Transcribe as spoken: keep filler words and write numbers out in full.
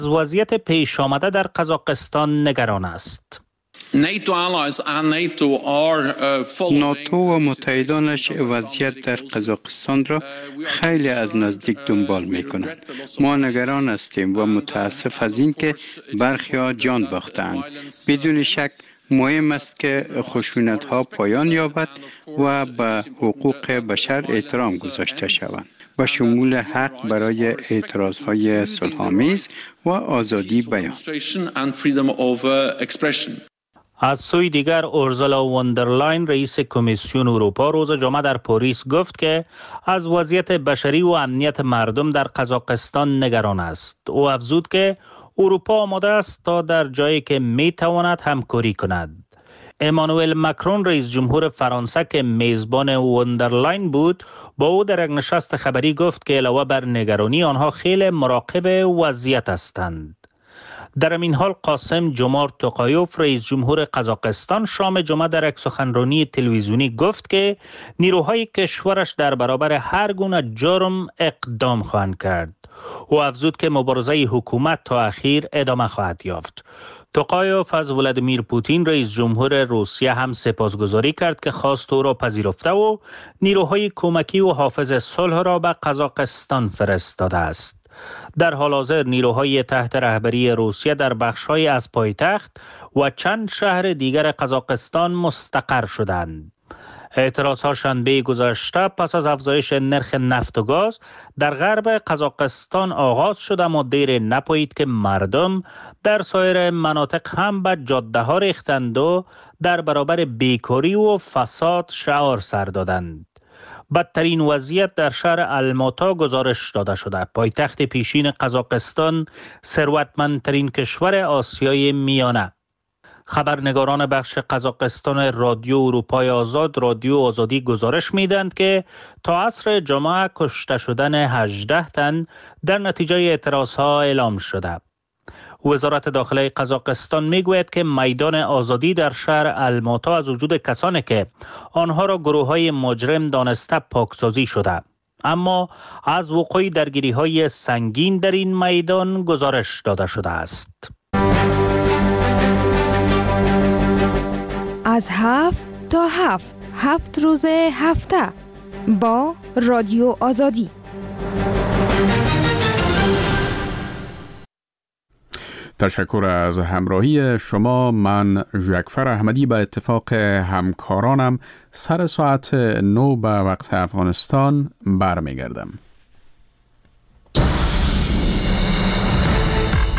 وضعیت پیش آمده در قزاقستان نگران است. ناتو و متحدانش وضعیت در قزاقستان را خیلی از نزدیک دنبال می کنند. ما نگران هستیم و متاسف از این که برخی ها جان باختند. بدون شک مهم است که خشونت ها پایان یابد و به حقوق بشر احترام گذاشته شوند و شمول حق برای اعتراض های صلح‌آمیز و آزادی بیان. از سوی دیگر اورسولا وندرلاین رئیس کمیسیون اروپا روز جمعه در پاریس گفت که از وضعیت بشری و امنیت مردم در قزاقستان نگران است. او افزود که اروپا آماده است تا در جایی که می تواند همکاری کند. امانوئل مکرون رئیس جمهور فرانسه که میزبان وندرلاین بود با او در یک نشست خبری گفت که علاوه بر نگرانی آنها خیلی مراقب وضعیت هستند. در این حال قاسم جمارت توقایوف رئیس جمهور قزاقستان شام جمعه در یک سخنرانی تلویزیونی گفت که نیروهای کشورش در برابر هر گونه جرم اقدام خواهند کرد. او افزود که مبارزه حکومت تا اخیر ادامه خواهد یافت. توقایوف از ولادیمیر پوتین رئیس جمهور روسیه هم سپاسگزاری کرد که خواست او را پذیرفته و نیروهای کمکی و حافظ صلح را به قزاقستان فرستاده است. در حال حاضر نیروهای تحت رهبری روسیه در بخش‌های از پایتخت و چند شهر دیگر قزاقستان مستقر شدند. اعتراضها شنبه گذشته پس از افزایش نرخ نفت و گاز در غرب قزاقستان آغاز شد، اما دیر نپایید که مردم در سایر مناطق هم به جاده ها ریختند و در برابر بیکاری و فساد شعار سر دادند. بدترین وضعیت در شهر الماتا گزارش داده شده. پایتخت پیشین قزاقستان ثروتمندترین کشور آسیای میانه. خبرنگاران بخش قزاقستان رادیو اروپای آزاد رادیو آزادی گزارش میدند که تا عصر جمعه کشته شدن هجده تن در نتیجه اعتراضها اعلام شده. وزارت داخلی قزاقستان میگوید که میدان آزادی در شهر الماتا از وجود کسانی که آنها را گروه‌های مجرم دانسته پاکسازی شده، اما از وقوع درگیری‌های سنگین در این میدان گزارش داده شده است. از هفت تا هفت هفت روز هفته با رادیو آزادی. تشکر از همراهی شما. من ژکفر احمدی به اتفاق همکارانم سر ساعت نو به وقت افغانستان برمیگردم.